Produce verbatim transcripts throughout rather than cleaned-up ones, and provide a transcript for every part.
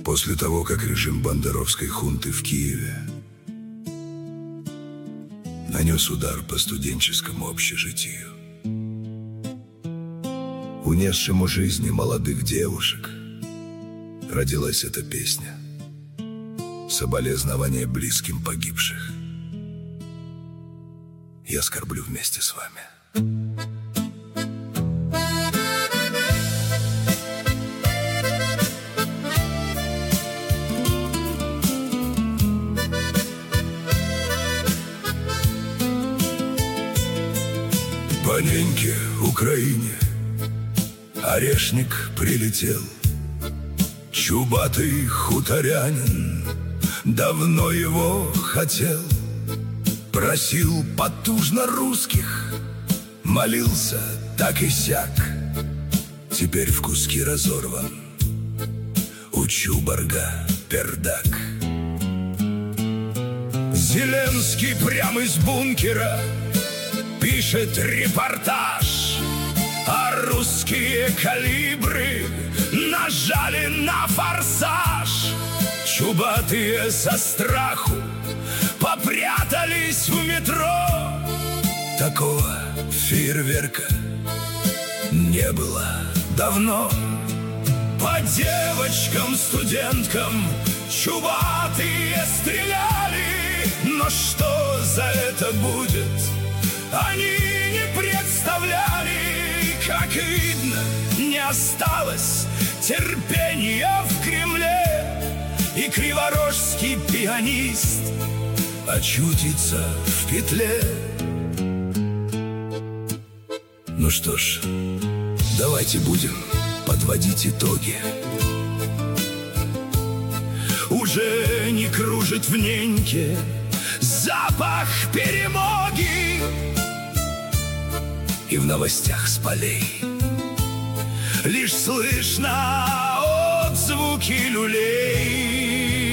После того, как режим бандеровской хунты в Киеве нанес удар по студенческому общежитию, унесшему жизни молодых девушек, родилась эта песня. Соболезнования близким погибших. Я скорблю вместе с вами. По неньке Украине орешник прилетел. Чубатый хуторянин давно его хотел. Просил потужно русских, молился так и сяк. Теперь в куски разорван у Чубарга пердак. Зеленский прямо из бункера пишет репортаж, а русские калибры нажали на форсаж. Чубатые со страху попрятались в метро. Такого фейерверка не было давно. По девочкам, студенткам чубатые стреляли. Но что за это будет, они не представляли. Как видно, не осталось терпения в Кремле, и криворожский пианист очутится в петле. Ну что ж, давайте будем подводить итоги. Уже не кружит в неньке запах перемоги, и в новостях с полей лишь слышно отзвуки люлей.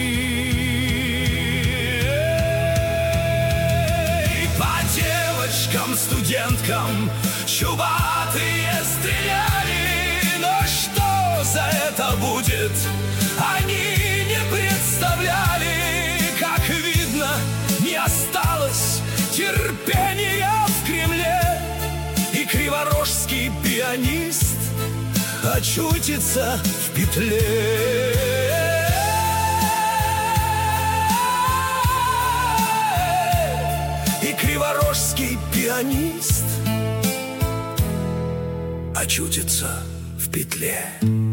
Студенткам чубатые стреляли. Но что за это будет, они не представляли. Как видно, не осталось терпения в Кремле, и криворожский пианист очутится в петле. Криворожский пианист очутится в петле.